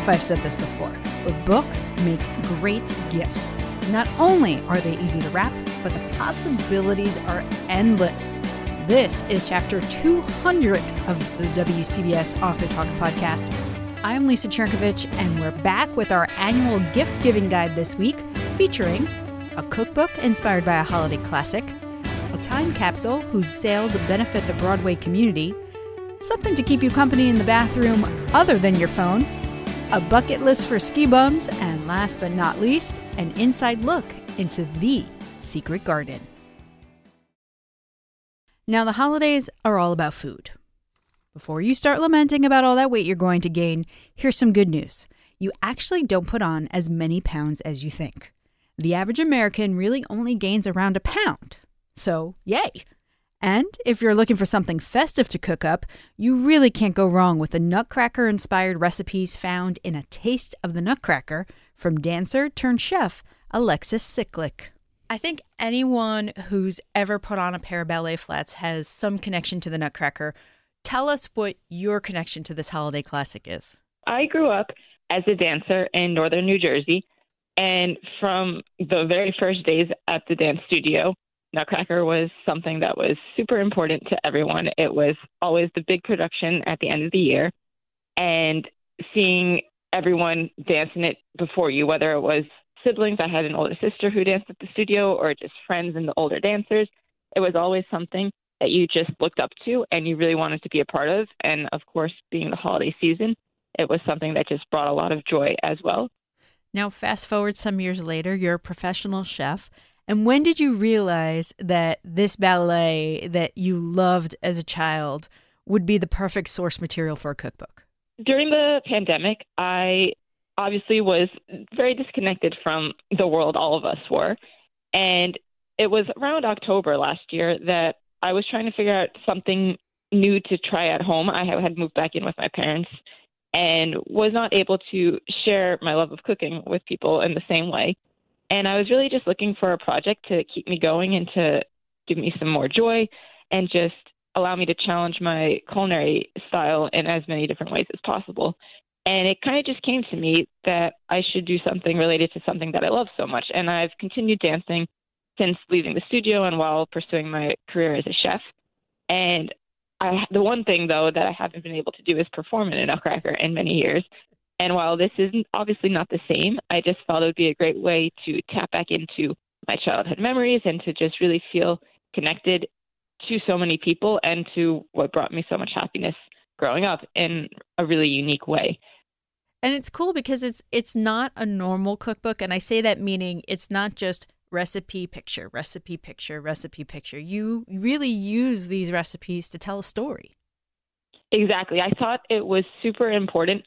if I've said this before, but books make great gifts. Not only are they easy to wrap, but the possibilities are endless. This is chapter 200 of the WCBS Author Talks podcast. I'm Lisa Chernkovich, and we're back with our annual gift-giving guide this week, featuring a cookbook inspired by a holiday classic, a time capsule whose sales benefit the Broadway community, something to keep you company in the bathroom other than your phone, a bucket list for ski bums, and last but not least, an inside look into the secret garden. Now, the holidays are all about food. Before you start lamenting about all that weight you're going to gain, here's some good news. You actually don't put on as many pounds as you think. The average American really only gains around a pound. So, yay! And if you're looking for something festive to cook up, you really can't go wrong with the Nutcracker-inspired recipes found in A Taste of the Nutcracker from dancer turned chef Alexis Siklik. I think anyone who's ever put on a pair of ballet flats has some connection to the Nutcracker. Tell us what your connection to this holiday classic is. I grew up as a dancer in northern New Jersey, and from the very first days at the dance studio, Nutcracker was something that was super important to everyone. It was always the big production at the end of the year, and seeing everyone dancing it before you, whether it was siblings, I had an older sister who danced at the studio, or just friends and the older dancers, it was always something that you just looked up to and you really wanted to be a part of. And of course, being the holiday season, it was something that just brought a lot of joy as well. Now, fast forward some years later, you're a professional chef. And when did you realize that this ballet that you loved as a child would be the perfect source material for a cookbook? During the pandemic, I obviously was very disconnected from the world, all of us were. And it was around October last year that I was trying to figure out something new to try at home. I had moved back in with my parents and was not able to share my love of cooking with people in the same way. And I was really just looking for a project to keep me going and to give me some more joy and just allow me to challenge my culinary style in as many different ways as possible. And it kind of just came to me that I should do something related to something that I love so much. And I've continued dancing since leaving the studio and while pursuing my career as a chef. And the one thing, though, that I haven't been able to do is perform in a Nutcracker in many years. And while this isn't obviously not the same, I just felt it would be a great way to tap back into my childhood memories and to just really feel connected to so many people and to what brought me so much happiness growing up in a really unique way. And it's cool because it's not a normal cookbook. And I say that meaning it's not just recipe picture, recipe picture, recipe picture. You really use these recipes to tell a story. Exactly. I thought it was super important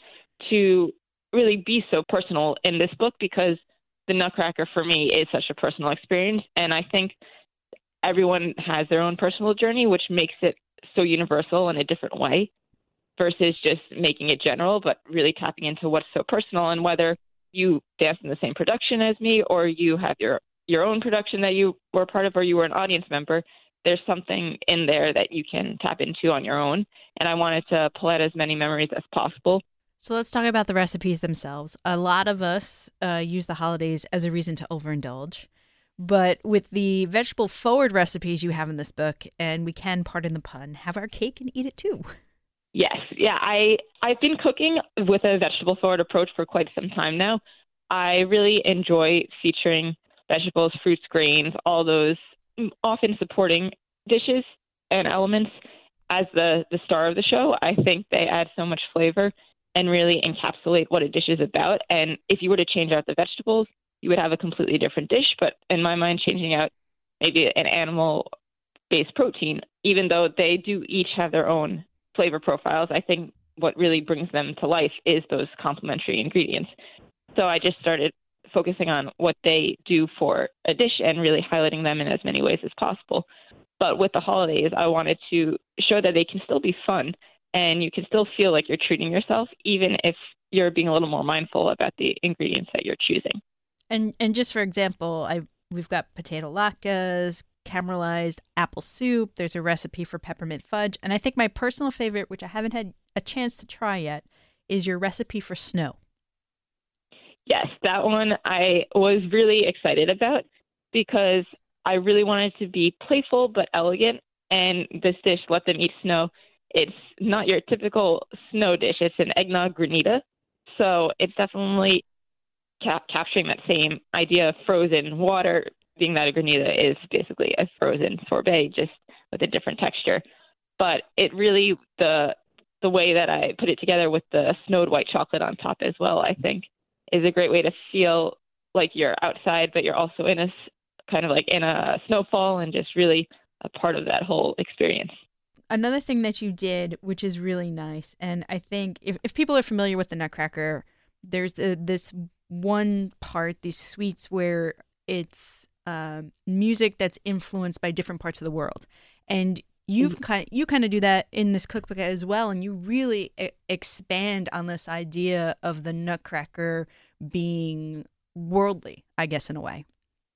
to really be so personal in this book because the Nutcracker for me is such a personal experience. And I think everyone has their own personal journey, which makes it so universal in a different way versus just making it general, but really tapping into what's so personal. And whether you dance in the same production as me or you have your own production that you were part of or you were an audience member, there's something in there that you can tap into on your own. And I wanted to pull out as many memories as possible. So let's talk about the recipes themselves. A lot of us use the holidays as a reason to overindulge. But with the vegetable-forward recipes you have in this book, and we can, pardon the pun, have our cake and eat it too. Yes. Yeah, I've been cooking with a vegetable-forward approach for quite some time now. I really enjoy featuring vegetables, fruits, grains, all those often supporting dishes and elements as the star of the show. I think they add so much flavor and really encapsulate what a dish is about. And if you were to change out the vegetables, you would have a completely different dish. But in my mind, changing out maybe an animal-based protein, even though they do each have their own flavor profiles, I think what really brings them to life is those complementary ingredients. So I just started focusing on what they do for a dish and really highlighting them in as many ways as possible. But with the holidays, I wanted to show that they can still be fun and you can still feel like you're treating yourself, even if you're being a little more mindful about the ingredients that you're choosing. And just for example, we've got potato latkes, caramelized apple soup. There's a recipe for peppermint fudge. And I think my personal favorite, which I haven't had a chance to try yet, is your recipe for snow. Yes, that one I was really excited about because I really wanted to be playful but elegant. And this dish, Let Them Eat Snow, it's not your typical snow dish. It's an eggnog granita. So it's definitely capturing that same idea of frozen water, being that a granita is basically a frozen sorbet, just with a different texture. But it really, the way that I put it together with the snowed white chocolate on top as well, I think, is a great way to feel like you're outside, but you're also in a kind of like in a snowfall and just really a part of that whole experience. Another thing that you did, which is really nice, and I think if people are familiar with the Nutcracker, there's this one part, these suites where it's music that's influenced by different parts of the world, and you kind of do that in this cookbook as well, and you really expand on this idea of the Nutcracker being worldly, I guess, in a way.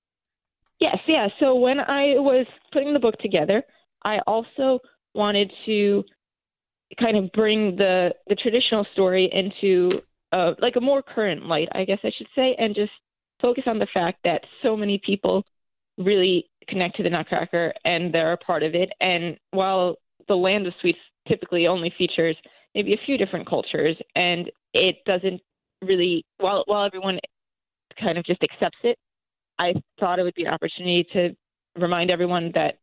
Yes, yeah. So when I was putting the book together, I also wanted to kind of bring the traditional story into like a more current light, I guess I should say, and just focus on the fact that so many people really connect to the Nutcracker and they're a part of it. And while the Land of Sweets typically only features maybe a few different cultures, and it doesn't really, while everyone kind of just accepts it, I thought it would be an opportunity to remind everyone that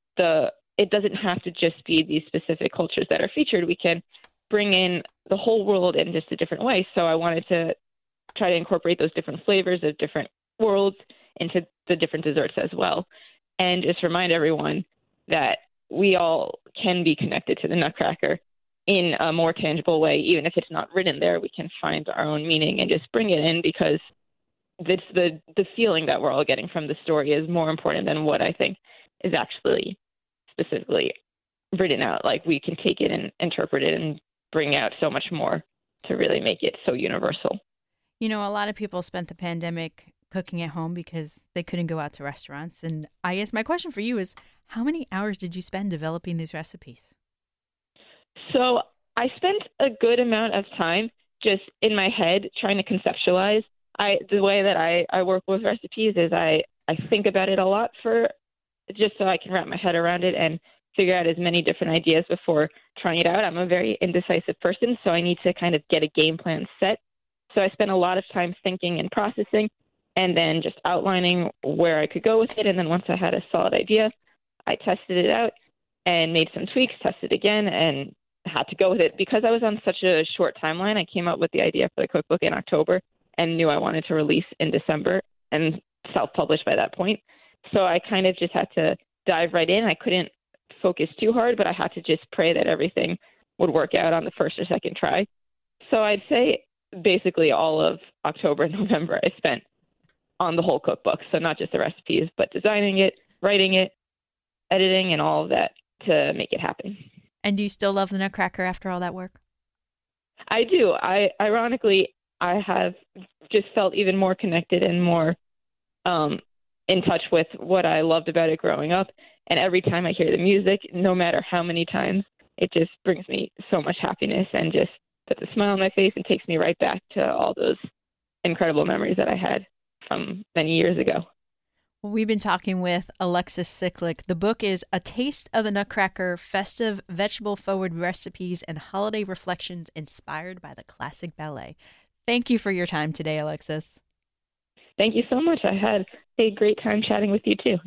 it doesn't have to just be these specific cultures that are featured. We can bring in the whole world in just a different way. So I wanted to try to incorporate those different flavors of different worlds into the different desserts as well. And just remind everyone that we all can be connected to the Nutcracker in a more tangible way. Even if it's not written there, we can find our own meaning and just bring it in, because it's the feeling that we're all getting from the story is more important than what I think is actually specifically written out. Like, we can take it and interpret it and bring out so much more to really make it so universal. You know, a lot of people spent the pandemic cooking at home because they couldn't go out to restaurants. And I guess my question for you is, how many hours did you spend developing these recipes? So I spent a good amount of time just in my head trying to conceptualize. The way that I work with recipes is I think about it a lot just so I can wrap my head around it and figure out as many different ideas before trying it out. I'm a very indecisive person, so I need to kind of get a game plan set. So I spent a lot of time thinking and processing, and then just outlining where I could go with it. And then once I had a solid idea, I tested it out and made some tweaks, tested again, and had to go with it. Because I was on such a short timeline, I came up with the idea for the cookbook in October and knew I wanted to release in December and self-publish by that point. So I kind of just had to dive right in. I couldn't focus too hard, but I had to just pray that everything would work out on the first or second try. So I'd say basically all of October and November I spent on the whole cookbook. So not just the recipes, but designing it, writing it, editing, and all of that to make it happen. And do you still love the Nutcracker after all that work? I do. Ironically, I have just felt even more connected and more in touch with what I loved about it growing up. And every time I hear the music, no matter how many times, it just brings me so much happiness and just puts a smile on my face and takes me right back to all those incredible memories that I had from many years ago. Well, we've been talking with Alexis Sicklick. The book is A Taste of the Nutcracker, Festive, Vegetable-Forward Recipes and Holiday Reflections Inspired by the Classic Ballet. Thank you for your time today, Alexis. Thank you so much. I had a great time chatting with you, too.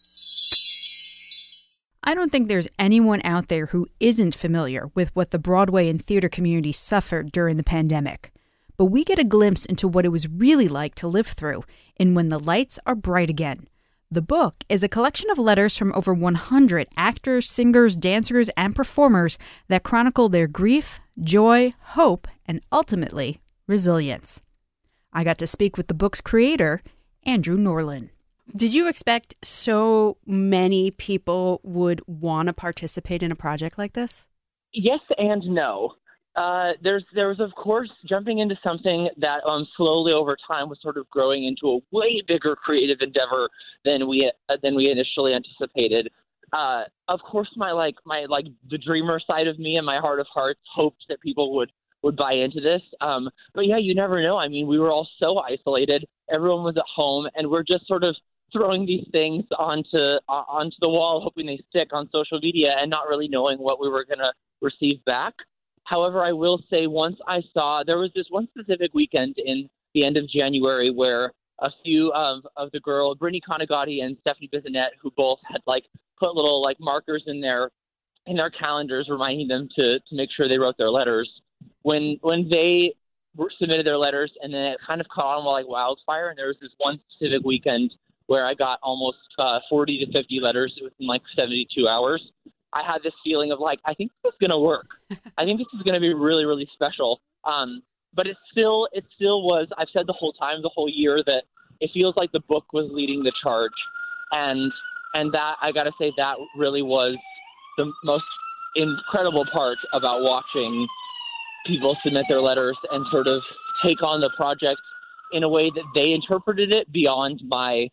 I don't think there's anyone out there who isn't familiar with what the Broadway and theater community suffered during the pandemic. But we get a glimpse into what it was really like to live through in When the Lights Are Bright Again. The book is a collection of letters from over 100 actors, singers, dancers, and performers that chronicle their grief, joy, hope, and ultimately, resilience. I got to speak with the book's creator, Andrew Norlin. Did you expect so many people would want to participate in a project like this? Yes and no. There was, of course, jumping into something that slowly over time was sort of growing into a way bigger creative endeavor than we initially anticipated. Of course, my the dreamer side of me and my heart of hearts hoped that people would would buy into this. But yeah, you never know. I mean, we were all so isolated. Everyone was at home, and we're just sort of throwing these things onto the wall, hoping they stick on social media, and not really knowing what we were going to receive back. However, I will say once I saw there was this one specific weekend in the end of January where a few of the girls, Brittany Conagati and Stephanie Bissonette, who both had put little markers in their calendars reminding them to make sure they wrote their letters. When they submitted their letters, and then it kind of caught on like wildfire, and there was this one specific weekend where I got almost 40 to 50 letters within 72 hours. I had this feeling of I think this is going to work. I think this is going to be really, really special. But it still was, I've said the whole time, the whole year, that it feels like the book was leading the charge. And that, I got to say, that really was the most incredible part about watching people submit their letters and sort of take on the project in a way that they interpreted it beyond my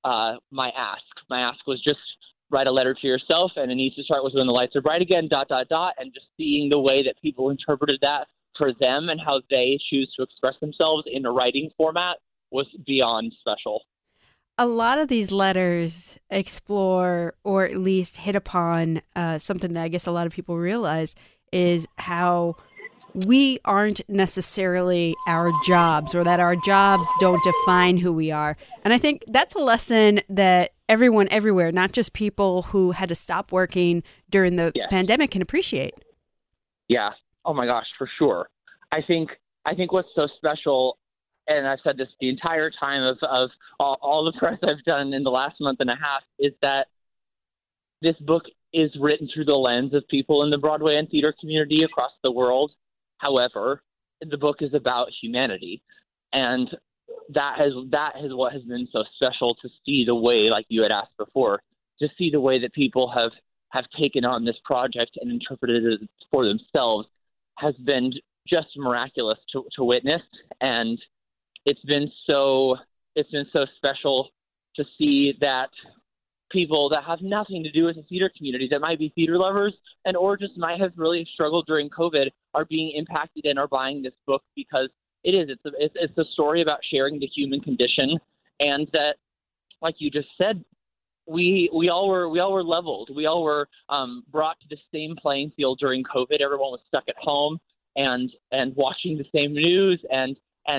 ask. My ask was just write a letter to yourself, and it needs to start with when the lights are bright again, ... And just seeing the way that people interpreted that for them and how they choose to express themselves in a writing format was beyond special. A lot of these letters explore, or at least hit upon, something that I guess a lot of people realize is how we aren't necessarily our jobs, or that our jobs don't define who we are. And I think that's a lesson that everyone everywhere, not just people who had to stop working during the pandemic, can appreciate. Yeah. Oh my gosh, for sure. I think what's so special, and I've said this the entire time of all the press I've done in the last month and a half, is that this book is written through the lens of people in the Broadway and theater community across the world. However, the book is about humanity, and that is what has been so special, to see the way, like you had asked before, to see the way that people have taken on this project and interpreted it for themselves has been just miraculous to witness. And it's been so special to see that people that have nothing to do with the theater community, that might be theater lovers and or just might have really struggled during COVID, are being impacted and are buying this book, because it's a story about sharing the human condition, and that, like you just said, we all were leveled. We all were brought to the same playing field during COVID. Everyone was stuck at home and watching the same news and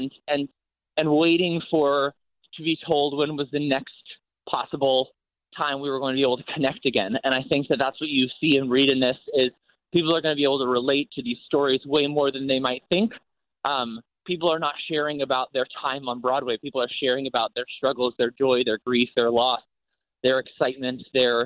waiting to be told when was the next possible time we were going to be able to connect again. And I think that that's what you see and read in this, is people are going to be able to relate to these stories way more than they might think. People are not sharing about their time on Broadway. People are sharing about their struggles, their joy, their grief, their loss, their excitement, their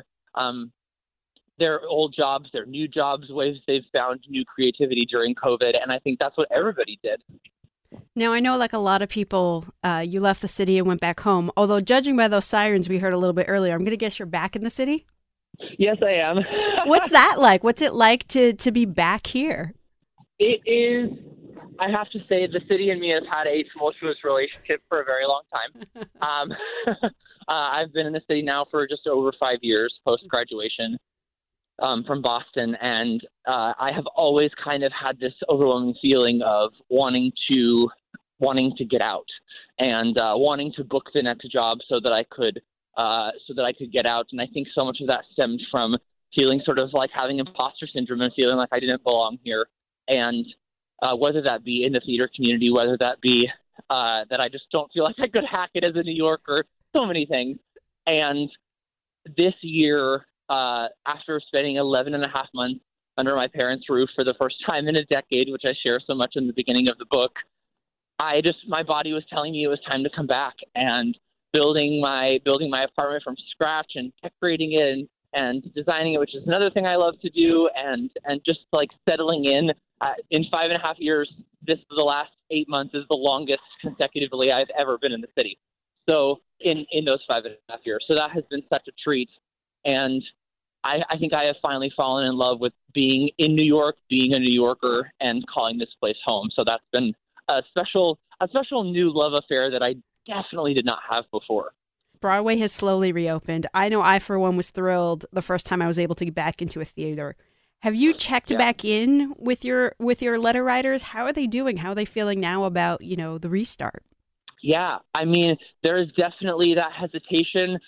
old jobs, their new jobs, ways they've found new creativity during COVID. And I think that's what everybody did. Now, I know, like a lot of people, you left the city and went back home. Although, judging by those sirens we heard a little bit earlier, I'm going to guess you're back in the city? Yes, I am. What's that like? What's it like to be back here? It is, I have to say, the city and me has had a tumultuous relationship for a very long time. I've been in the city now for just over 5 years post-graduation from Boston, and I have always kind of had this overwhelming feeling of wanting to get out and wanting to book the next job so that I could get out. And I think so much of that stemmed from feeling sort of like having imposter syndrome and feeling like I didn't belong here. And whether that be in the theater community, whether that be that I just don't feel like I could hack it as a New Yorker, so many things. And this year, after spending 11 and a half months under my parents' roof for the first time in a decade, which I share so much in the beginning of the book, my body was telling me it was time to come back, and building my apartment from scratch and decorating it and designing it, which is another thing I love to do, and just like settling in 5.5 years. The last 8 months is the longest consecutively I've ever been in the city. So in those 5.5 years, so that has been such a treat. And I think I have finally fallen in love with being in New York, being a New Yorker, and calling this place home. So that's been a special new love affair that I definitely did not have before. Broadway has slowly reopened. I know I, for one, was thrilled the first time I was able to get back into a theater. Have you checked back in with your letter writers? How are they doing? How are they feeling now about, the restart? Yeah, I mean, there is definitely that hesitation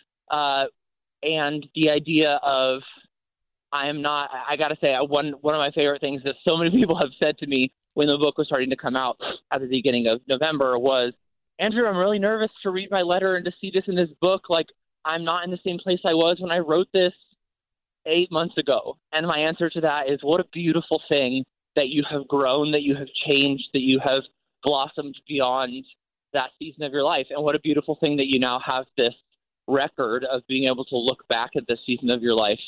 and the idea of I got to say, one of my favorite things that so many people have said to me when the book was starting to come out at the beginning of November was, Andrew, I'm really nervous to read my letter and to see this in this book. Like, I'm not in the same place I was when I wrote this 8 months ago. And my answer to that is, what a beautiful thing that you have grown, that you have changed, that you have blossomed beyond that season of your life. And what a beautiful thing that you now have this record of being able to look back at this season of your life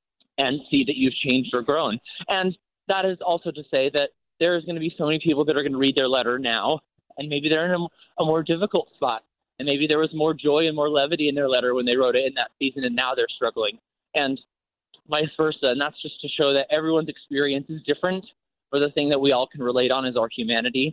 and see that you've changed or grown. And that is also to say that there is going to be so many people that are going to read their letter now, and maybe they're in a more difficult spot. And maybe there was more joy and more levity in their letter when they wrote it in that season, and now they're struggling. And vice versa. And that's just to show that everyone's experience is different, but the thing that we all can relate on is our humanity.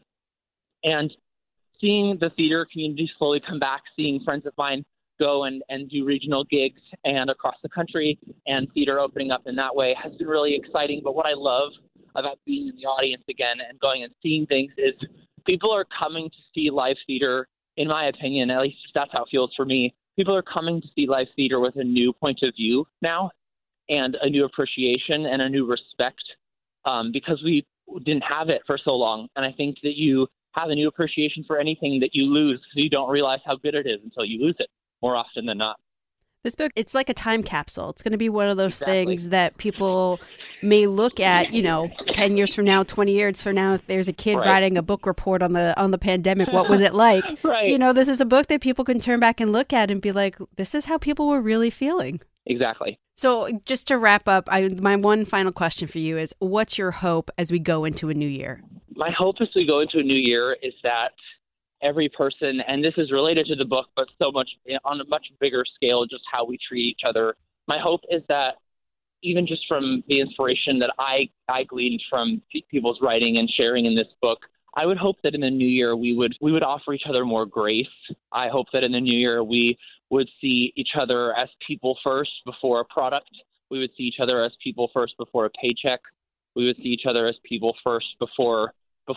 And seeing the theater community slowly come back, seeing friends of mine go and do regional gigs and across the country, and theater opening up in that way has been really exciting. But what I love about being in the audience again and going and seeing things is people are coming to see live theater, in my opinion, at least that's how it feels for me. People are coming to see live theater with a new point of view now and a new appreciation and a new respect because we didn't have it for so long. And I think that you have a new appreciation for anything that you lose because you don't realize how good it is until you lose it more often than not. This book, it's like a time capsule. It's going to be one of those things that people may look at, 10 years from now, 20 years from now, if there's a kid writing a book report on the pandemic, what was it like? Right. This is a book that people can turn back and look at and be like, this is how people were really feeling. Exactly. So just to wrap up, my one final question for you is, what's your hope as we go into a new year? My hope as we go into a new year is that every person, and this is related to the book, but so much on a much bigger scale, just how we treat each other. My hope is that even just from the inspiration that I gleaned from people's writing and sharing in this book, I would hope that in the new year we would offer each other more grace. I hope that in the new year we would see each other as people first before a product. We would see each other as people first before a paycheck. We would see each other as people first before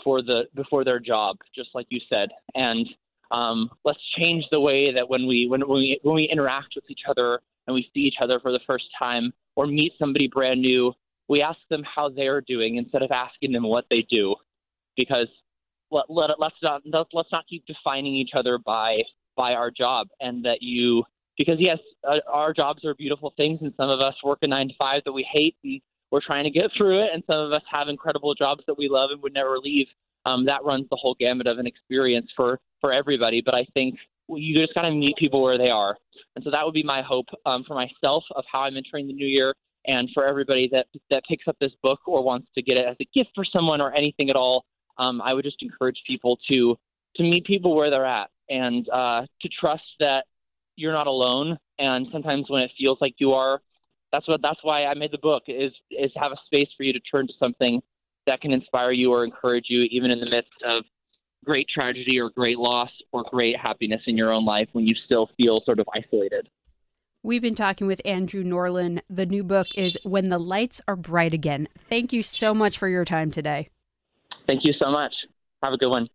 their job, just like you said. And let's change the way that when we interact with each other and we see each other for the first time or meet somebody brand new, we ask them how they're doing instead of asking them what they do, because let's not keep defining each other by our job. And because yes, our jobs are beautiful things, and some of us work a 9-to-5 that we hate, and we're trying to get through it, and some of us have incredible jobs that we love and would never leave. That runs the whole gamut of an experience for everybody. But I think you just got to meet people where they are. And so that would be my hope for myself of how I'm entering the new year, and for everybody that picks up this book or wants to get it as a gift for someone or anything at all. I would just encourage people to meet people where they're at, and to trust that you're not alone. And sometimes when it feels like you are, that's why I made the book, is have a space for you to turn to something that can inspire you or encourage you, even in the midst of great tragedy or great loss or great happiness in your own life when you still feel sort of isolated. We've been talking with Andrew Norlin. The new book is When the Lights Are Bright Again. Thank you so much for your time today. Thank you so much. Have a good one.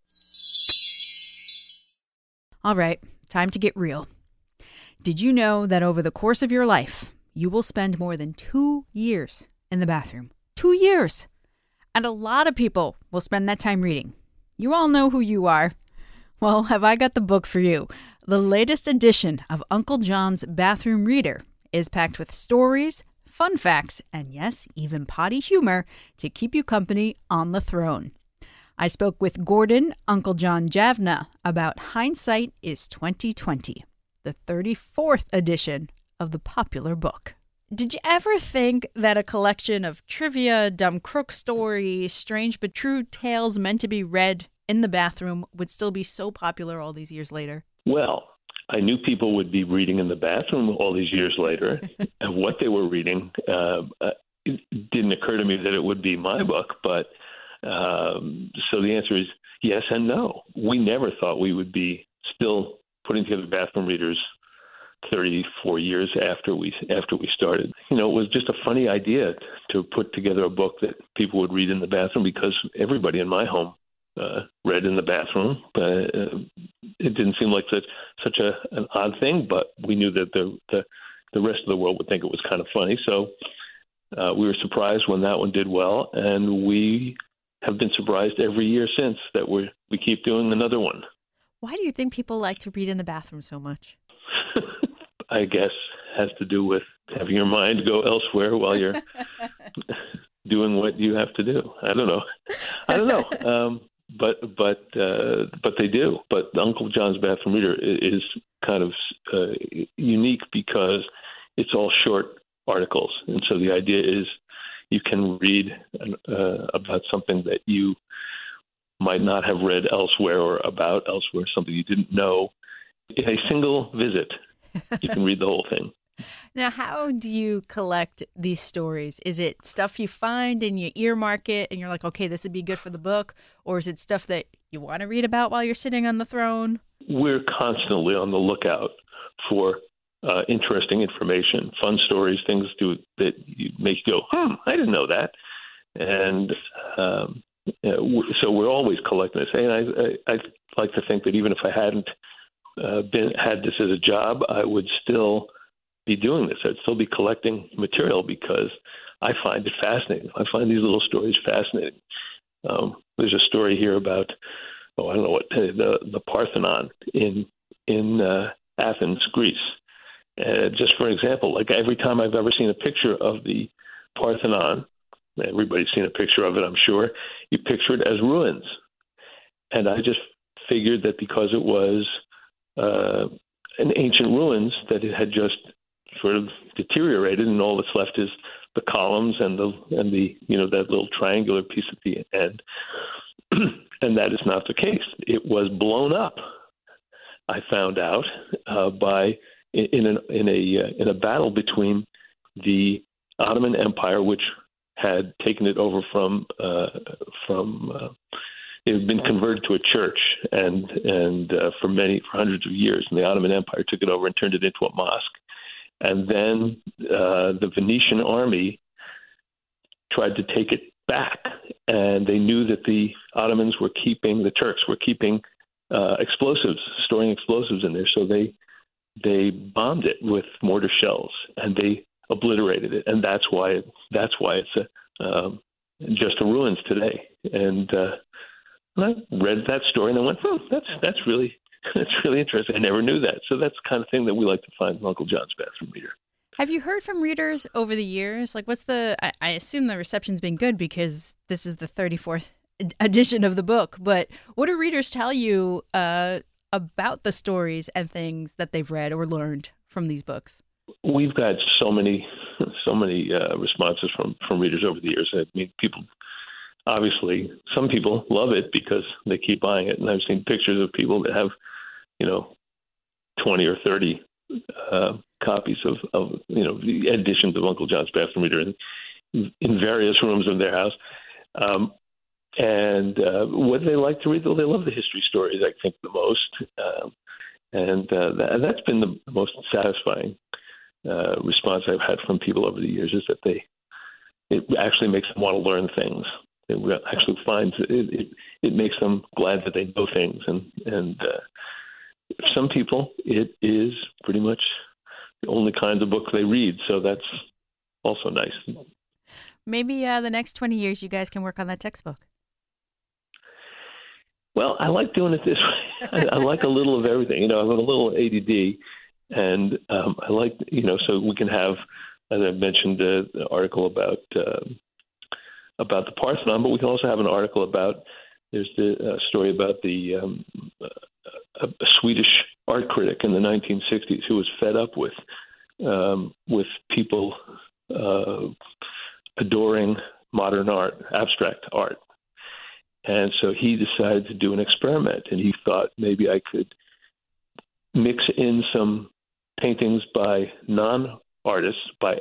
All right, time to get real. Did you know that over the course of your life, you will spend more than 2 years in the bathroom? 2 years! And a lot of people will spend that time reading. You all know who you are. Well, have I got the book for you. The latest edition of Uncle John's Bathroom Reader is packed with stories, fun facts, and yes, even potty humor to keep you company on the throne. I spoke with Gordon Uncle John Javna about Hindsight is 2020, the 34th edition of the popular book. Did you ever think that a collection of trivia, dumb crook stories, strange but true tales meant to be read in the bathroom would still be so popular all these years later? Well, I knew people would be reading in the bathroom all these years later, and what they were reading. It didn't occur to me that it would be my book, but so the answer is yes and no. We never thought we would be still putting together bathroom readers 34 years after we started. It was just a funny idea to put together a book that people would read in the bathroom, because everybody in my home read in the bathroom. It didn't seem like such an odd thing, but we knew that the rest of the world would think it was kind of funny. So we were surprised when that one did well, and we have been surprised every year since that we keep doing another one. Why do you think people like to read in the bathroom so much? I guess has to do with having your mind go elsewhere while you're doing what you have to do. I don't know. But they do. But Uncle John's Bathroom Reader is kind of unique because it's all short articles, and so the idea is you can read about something that you might not have read elsewhere or about elsewhere, something you didn't know. In a single visit, you can read the whole thing. Now, how do you collect these stories? Is it stuff you find and you earmark it and you're like, okay, this would be good for the book? Or is it stuff that you want to read about while you're sitting on the throne? We're constantly on the lookout for interesting information, fun stories, things that make you go, I didn't know that. And so we're always collecting this. And I like to think that even if I hadn't had this as a job, I would still be doing this. I'd still be collecting material because I find it fascinating. I find these little stories fascinating. There's a story here about, I don't know what, the Parthenon in Athens, Greece. Just for example, like every time I've ever seen a picture of the Parthenon, everybody's seen a picture of it, I'm sure, you picture it as ruins. And I just figured that because it was an ancient ruins, that it had just sort of deteriorated, and all that's left is the columns and the that little triangular piece at the end. And that is not the case. It was blown up. I found out in a battle between the Ottoman Empire, which had taken it over from it had been converted to a church, and for hundreds of years, and the Ottoman Empire took it over and turned it into a mosque. And then the Venetian army tried to take it back, and they knew that the Turks were keeping explosives, storing explosives in there, so they bombed it with mortar shells, and they obliterated it, and that's why it's just a ruins today. And I read that story and I went, that's really interesting. I never knew that. So that's the kind of thing that we like to find in Uncle John's Bathroom Reader. Have you heard from readers over the years? Like, I assume the reception's been good because this is the 34th edition of the book, but what do readers tell you about the stories and things that they've read or learned from these books? We've got so many responses from readers over the years. I mean, obviously, some people love it because they keep buying it, and I've seen pictures of people that have, 20 or 30 copies of the editions of Uncle John's Bathroom Reader in various rooms of their house. And what they like to read, though, they love the history stories, I think, the most. And that's been the most satisfying response I've had from people over the years, is that it actually makes them want to learn things. It actually finds it makes them glad that they know things, and some people it is pretty much the only kind of book they read. So that's also nice. Maybe the next 20 years, you guys can work on that textbook. Well, I like doing it this way. I like a little of everything. I have a little ADD, and I like so we can have, as I mentioned, an article about the Parthenon, but we can also have an article about, there's the story about a Swedish art critic in the 1960s who was fed up with people adoring modern art, abstract art. And so he decided to do an experiment, and he thought maybe I could mix in some paintings by a non-artist,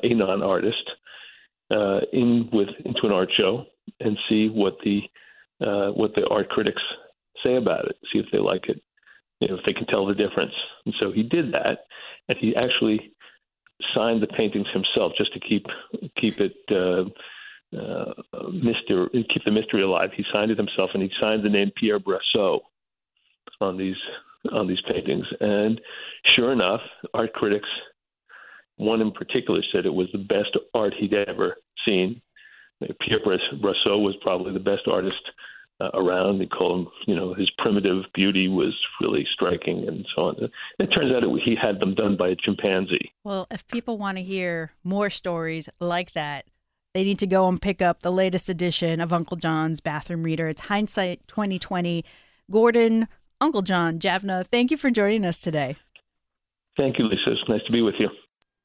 into an art show, and see what the art critics say about it, see if they like it, if they can tell the difference. And so he did that, and he actually signed the paintings himself just to keep it keep the mystery alive. He signed it himself, and he signed the name Pierre Brosseau on these paintings. And sure enough, art critics, one in particular, said it was the best art he'd ever seen. Pierre Brosseau was probably the best artist around. They called him, his primitive beauty was really striking and so on. It turns out he had them done by a chimpanzee. Well, if people want to hear more stories like that, they need to go and pick up the latest edition of Uncle John's Bathroom Reader. It's Hindsight 2020. Gordon, Uncle John, Javna, thank you for joining us today. Thank you, Lisa. It's nice to be with you.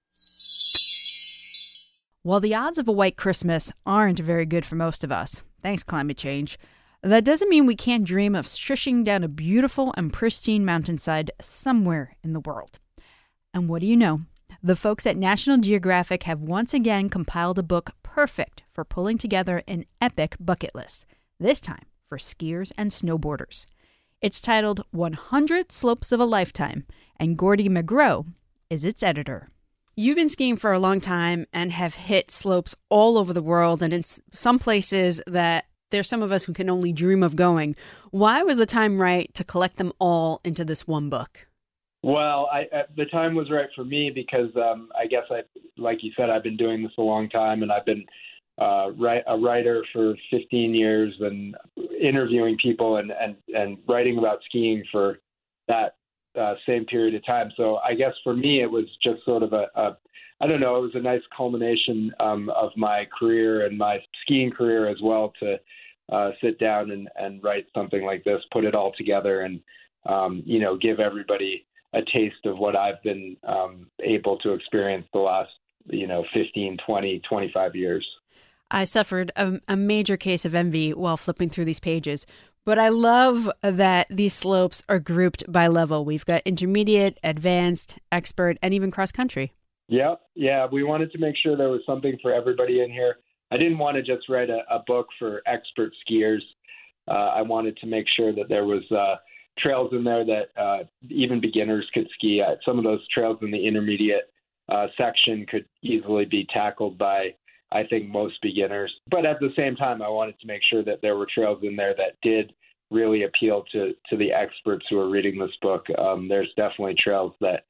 While the odds of a white Christmas aren't very good for most of us, thanks climate change, that doesn't mean we can't dream of shushing down a beautiful and pristine mountainside somewhere in the world. And what do you know? The folks at National Geographic have once again compiled a book perfect for pulling together an epic bucket list, this time for skiers and snowboarders. It's titled 100 Slopes of a Lifetime, and Gordy McGrow is its editor. You've been skiing for a long time and have hit slopes all over the world, and in some places that there's some of us who can only dream of going. Why was the time right to collect them all into this one book? Well, the time was right for me because I guess, like you said, I've been doing this a long time, and I've been a writer for 15 years and interviewing people and writing about skiing for that same period of time. So I guess for me, it was just sort of it was a nice culmination of my career and my skiing career as well to sit down and write something like this, put it all together and, give everybody a taste of what I've been able to experience the last, 15, 20, 25 years. I suffered a major case of envy while flipping through these pages, but I love that these slopes are grouped by level. We've got intermediate, advanced, expert, and even cross-country. Yeah, we wanted to make sure there was something for everybody in here. I didn't want to just write a book for expert skiers. I wanted to make sure that there was trails in there that even beginners could ski at. Some of those trails in the intermediate section could easily be tackled by, I think, most beginners. But at the same time, I wanted to make sure that there were trails in there that did really appeal to the experts who are reading this book. There's definitely trails that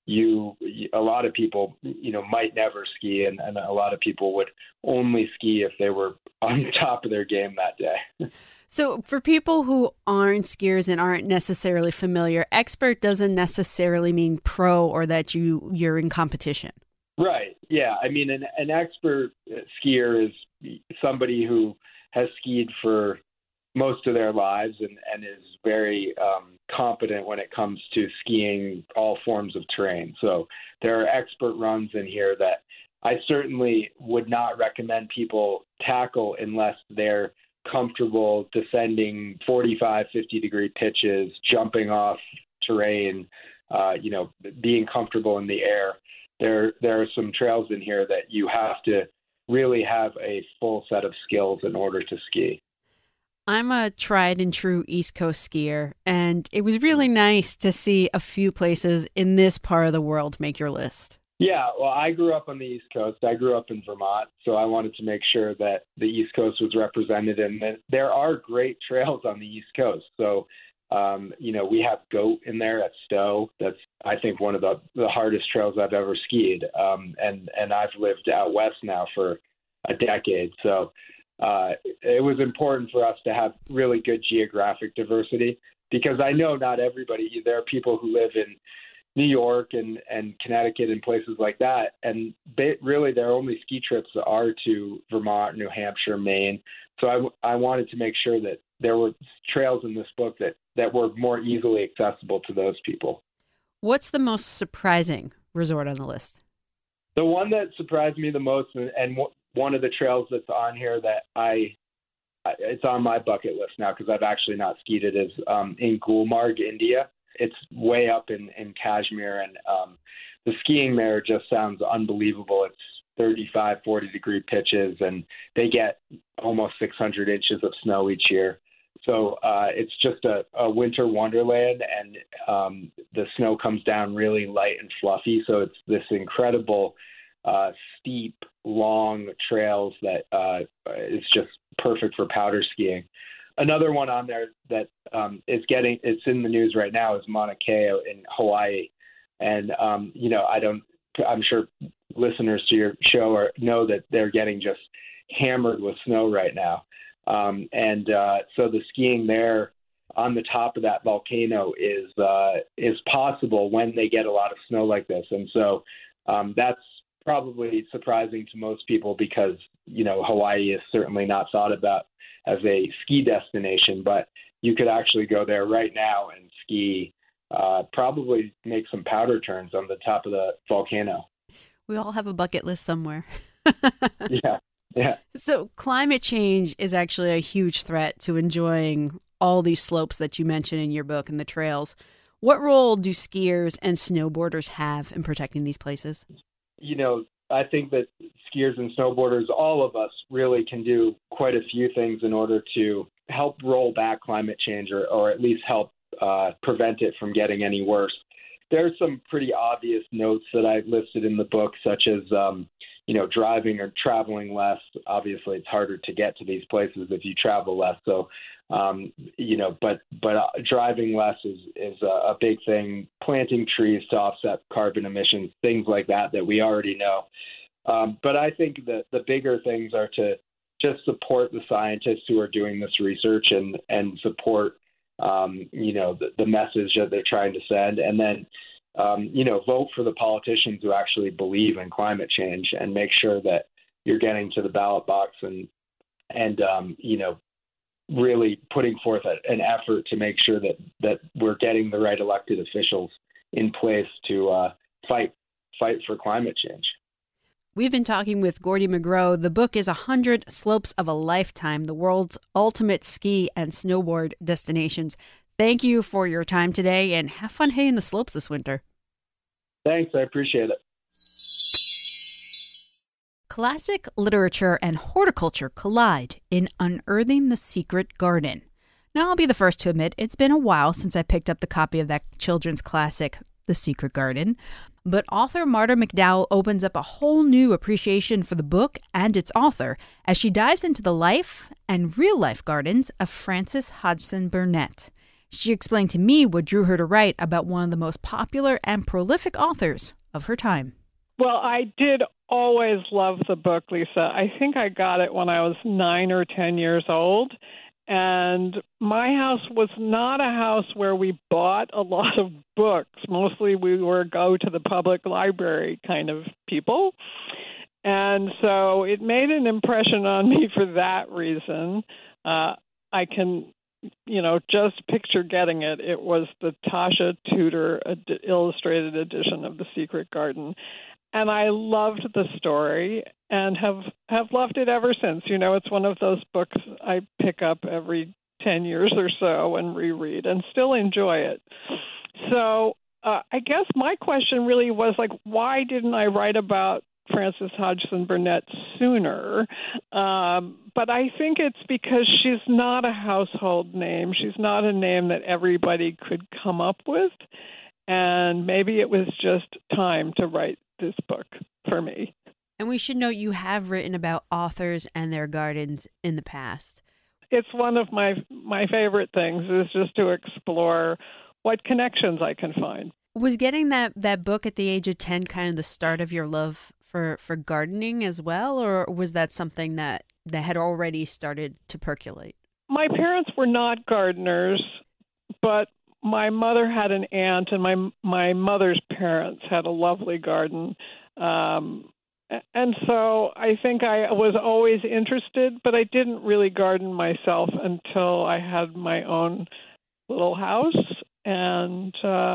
a lot of people, might never ski, and a lot of people would only ski if they were on top of their game that day. So for people who aren't skiers and aren't necessarily familiar, expert doesn't necessarily mean pro or that you're in competition. Right. Yeah. I mean, an expert skier is somebody who has skied for most of their lives and is very competent when it comes to skiing all forms of terrain. So there are expert runs in here that I certainly would not recommend people tackle unless they're comfortable descending 45, 50-degree pitches, jumping off terrain, being comfortable in the air. There are some trails in here that you have to really have a full set of skills in order to ski. I'm a tried and true East Coast skier, and it was really nice to see a few places in this part of the world make your list. Yeah, well, I grew up on the East Coast. I grew up in Vermont, so I wanted to make sure that the East Coast was represented, and that there are great trails on the East Coast. So, we have Goat in there at Stowe. That's, I think, one of the hardest trails I've ever skied, and I've lived out west now for a decade. So it was important for us to have really good geographic diversity because I know not everybody, there are people who live in New York and Connecticut and places like that. And really their only ski trips are to Vermont, New Hampshire, Maine. So I wanted to make sure that there were trails in this book that were more easily accessible to those people. What's the most surprising resort on the list? The one that surprised me the most, and one of the trails that's on here that it's on my bucket list now because I've actually not skied it, is in Gulmarg, India. It's way up in Kashmir, and the skiing there just sounds unbelievable. It's 35, 40-degree pitches, and they get almost 600 inches of snow each year. So it's just a winter wonderland, and the snow comes down really light and fluffy. So it's this incredible steep, long trails that is just perfect for powder skiing. Another one on there that it's in the news right now is Mauna Kea in Hawaii. And, I'm sure listeners to your show know that they're getting just hammered with snow right now. So the skiing there on the top of that volcano is possible when they get a lot of snow like this. And so that's probably surprising to most people because, Hawaii is certainly not thought about as a ski destination, but you could actually go there right now and ski, probably make some powder turns on the top of the volcano. We all have a bucket list somewhere. Yeah. So climate change is actually a huge threat to enjoying all these slopes that you mentioned in your book and the trails. What role do skiers and snowboarders have in protecting these places? I think that skiers and snowboarders, all of us really can do quite a few things in order to help roll back climate change or at least help prevent it from getting any worse. There's some pretty obvious notes that I've listed in the book, such as, driving or traveling less. Obviously, it's harder to get to these places if you travel less. So, but driving less is a big thing. Planting trees to offset carbon emissions, things like that we already know. But I think that the bigger things are to just support the scientists who are doing this research and support, the message that they're trying to send. And then, vote for the politicians who actually believe in climate change and make sure that you're getting to the ballot box and really putting forth an effort to make sure that we're getting the right elected officials in place to fight for climate change. We've been talking with Gordy McGrow. The book is 100 Slopes of a Lifetime, the world's ultimate ski and snowboard destinations. Thank you for your time today, and have fun hitting the slopes this winter. Thanks. I appreciate it. Classic literature and horticulture collide in Unearthing the Secret Garden. Now, I'll be the first to admit it's been a while since I picked up the copy of that children's classic, The Secret Garden. But author Marta McDowell opens up a whole new appreciation for the book and its author as she dives into the life and real-life gardens of Frances Hodgson Burnett. She explained to me what drew her to write about one of the most popular and prolific authors of her time. Well, I did always love the book, Lisa. I think I got it when I was 9 or 10 years old. And my house was not a house where we bought a lot of books. Mostly we were go to the public library kind of people. And so it made an impression on me for that reason. I can, just picture getting it. It was the Tasha Tudor illustrated edition of The Secret Garden. And I loved the story and have loved it ever since. It's one of those books I pick up every 10 years or so and reread and still enjoy it. So I guess my question really was why didn't I write about Frances Hodgson Burnett sooner? But I think it's because she's not a household name. She's not a name that everybody could come up with. And maybe it was just time to write this book for me. And we should note you have written about authors and their gardens in the past. It's one of my favorite things is just to explore what connections I can find. Was getting that book at the age of 10 kind of the start of your love for gardening as well, or was that something that had already started to percolate? My parents were not gardeners, but my mother had an aunt, and my mother's parents had a lovely garden. And so I think I was always interested, but I didn't really garden myself until I had my own little house. And,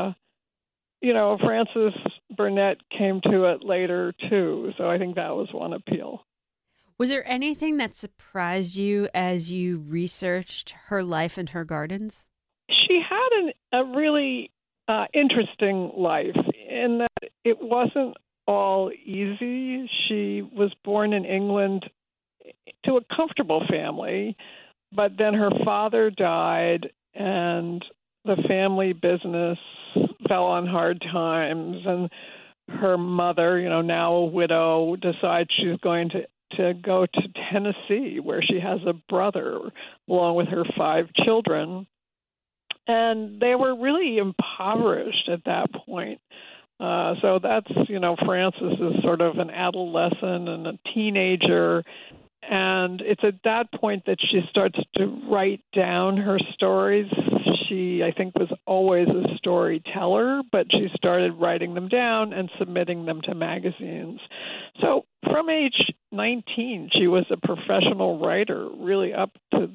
Frances Burnett came to it later, too. So I think that was one appeal. Was there anything that surprised you as you researched her life and her gardens? She had a really interesting life in that it wasn't all easy. She was born in England to a comfortable family, but then her father died and the family business fell on hard times. And her mother, now a widow, decides she's going to go to Tennessee, where she has a brother along with her 5 children. And they were really impoverished at that point. So that's, Frances is sort of an adolescent and a teenager. And it's at that point that she starts to write down her stories. She, I think, was always a storyteller, but she started writing them down and submitting them to magazines. So from age 19, she was a professional writer, really up to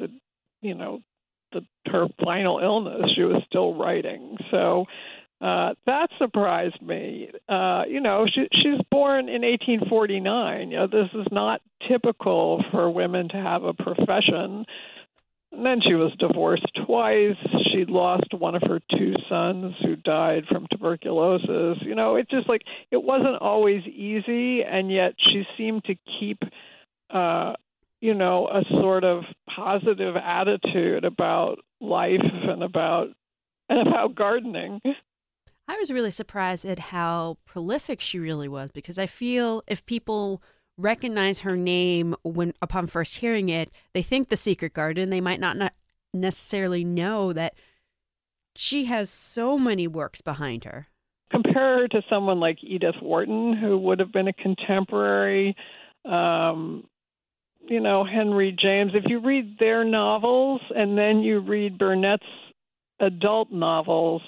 her final illness. She was still writing. So that surprised me. She's born in 1849. This is not typical for women to have a profession. And then she was divorced twice. She lost one of her 2 sons who died from tuberculosis. It's just it wasn't always easy, and yet she seemed to keep, a sort of positive attitude about life and about gardening. I was really surprised at how prolific she really was, because I feel if people recognize her name upon first hearing it, they think The Secret Garden. They might not necessarily know that she has so many works behind her. Compare her to someone like Edith Wharton, who would have been a contemporary, Henry James. If you read their novels and then you read Burnett's adult novels,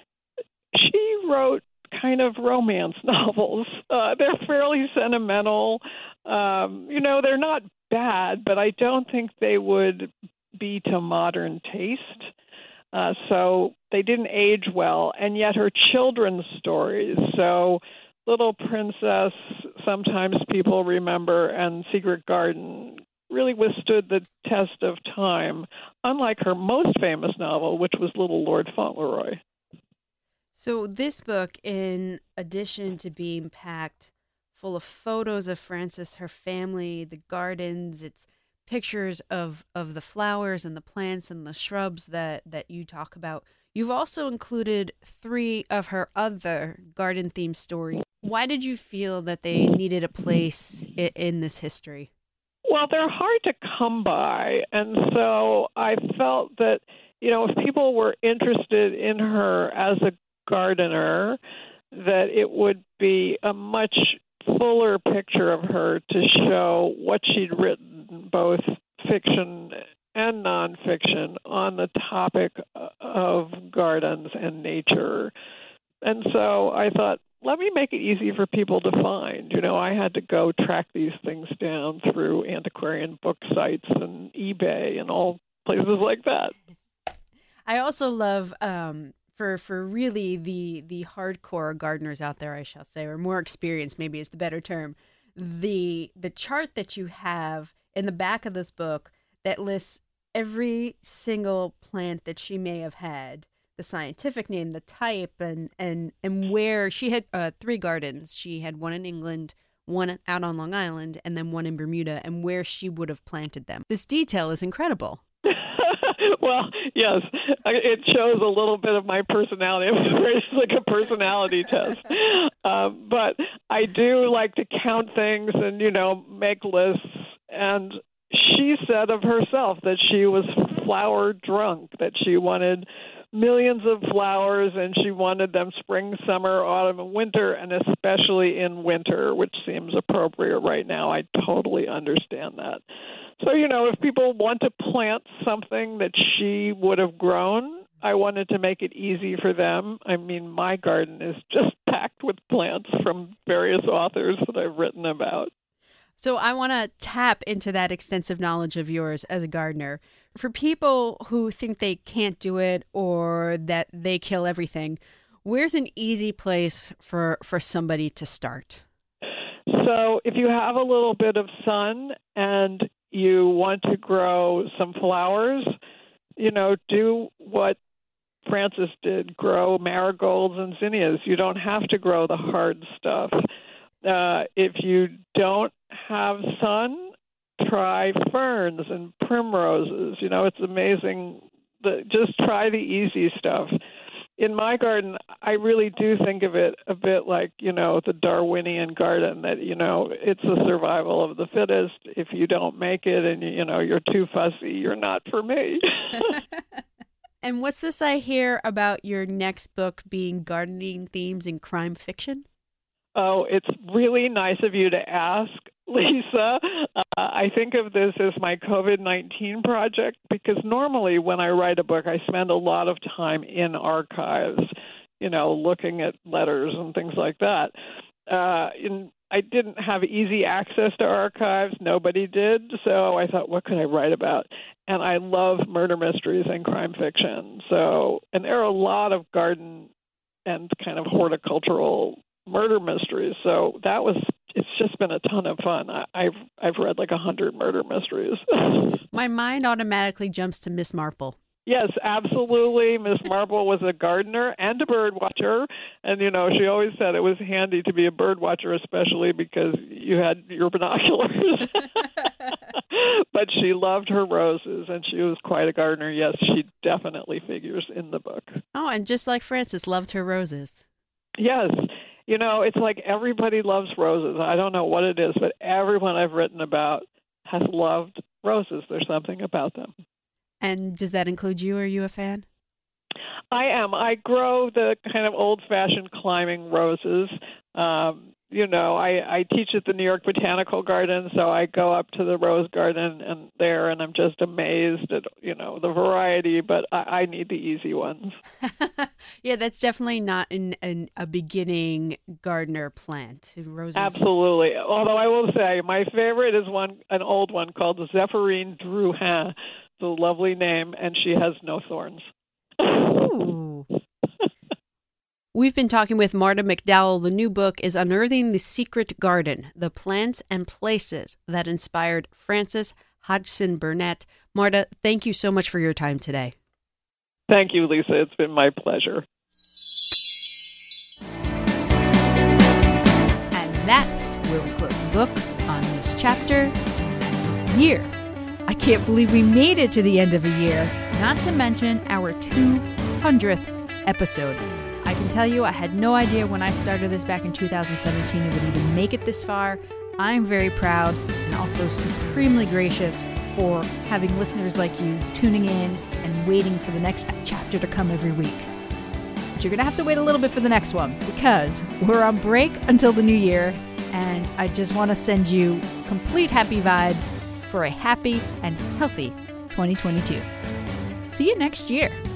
she wrote kind of romance novels. They're fairly sentimental. They're not bad, but I don't think they would be to modern taste. So they didn't age well. And yet her children's stories, so Little Princess, sometimes people remember, and Secret Garden, really withstood the test of time, unlike her most famous novel, which was Little Lord Fauntleroy. So this book, in addition to being packed full of photos of Frances, her family, the gardens, it's pictures of the flowers and the plants and the shrubs that you talk about. You've also included 3 of her other garden-themed stories. Why did you feel that they needed a place in this history? Well, they're hard to come by, and so I felt that, if people were interested in her as a gardener, that it would be a much fuller picture of her to show what she'd written, both fiction and nonfiction, on the topic of gardens and nature. And so I thought, let me make it easy for people to find. I had to go track these things down through antiquarian book sites and eBay and all places like that. I also love for really the hardcore gardeners out there, I shall say, or more experienced maybe is the better term, the chart that you have in the back of this book that lists every single plant that she may have had, the scientific name, the type, and where she had 3 gardens. She had one in England, one out on Long Island, and then one in Bermuda, and where she would have planted them. This detail is incredible. Well, yes, it shows a little bit of my personality. It's like a personality test. But I do like to count things and, make lists. And she said of herself that she was flower drunk, that she wanted millions of flowers, and she wanted them spring, summer, autumn, and winter, and especially in winter, which seems appropriate right now. I totally understand that. So, if people want to plant something that she would have grown, I wanted to make it easy for them. I mean, my garden is just packed with plants from various authors that I've written about. So I want to tap into that extensive knowledge of yours as a gardener. For people who think they can't do it or that they kill everything, where's an easy place for somebody to start? So if you have a little bit of sun and you want to grow some flowers, do what Frances did, grow marigolds and zinnias. You don't have to grow the hard stuff. If you don't have sun, try ferns and primroses. It's amazing. Just try the easy stuff. in my garden, I really do think of it a bit like, the Darwinian garden, that, it's the survival of the fittest. If you don't make it and, you're too fussy, you're not for me. And what's this I hear about your next book being gardening themes in crime fiction? Oh, it's really nice of you to ask, Lisa. I think of this as my COVID-19 project because normally when I write a book, I spend a lot of time in archives, looking at letters and things like that. I didn't have easy access to archives. Nobody did. So I thought, what could I write about? And I love murder mysteries and crime fiction. And there are a lot of garden and kind of horticultural murder mysteries. So it's just been a ton of fun. I've read like 100 murder mysteries. My mind automatically jumps to Miss Marple. Yes, absolutely. Miss Marple was a gardener and a bird watcher. And, she always said it was handy to be a bird watcher, especially because you had your binoculars. But she loved her roses, and she was quite a gardener. Yes, she definitely figures in the book. Oh, and just like Frances loved her roses. Yes. It's like everybody loves roses. I don't know what it is, but everyone I've written about has loved roses. There's something about them. And does that include you? Are you a fan? I am. I grow the kind of old-fashioned climbing roses. I teach at the New York Botanical Garden, so I go up to the rose garden and I'm just amazed at, the variety, but I need the easy ones. Yeah, that's definitely not a beginning gardener plant. Roses. Absolutely. Although I will say my favorite is an old one called Zephyrine Drouhin. It's a lovely name, and she has no thorns. Ooh. We've been talking with Marta McDowell. The new book is Unearthing the Secret Garden, the Plants and Places that Inspired Frances Hodgson Burnett. Marta, thank you so much for your time today. Thank you, Lisa. It's been my pleasure. And that's where we close the book on this chapter this year. I can't believe we made it to the end of a year, not to mention our 200th episode. I can tell you I had no idea when I started this back in 2017 it would even make it this far. I'm very proud and also supremely gracious for having listeners like you tuning in and waiting for the next chapter to come every week. But you're going to have to wait a little bit for the next one because we're on break until the new year, and I just want to send you complete happy vibes for a happy and healthy 2022. See you next year.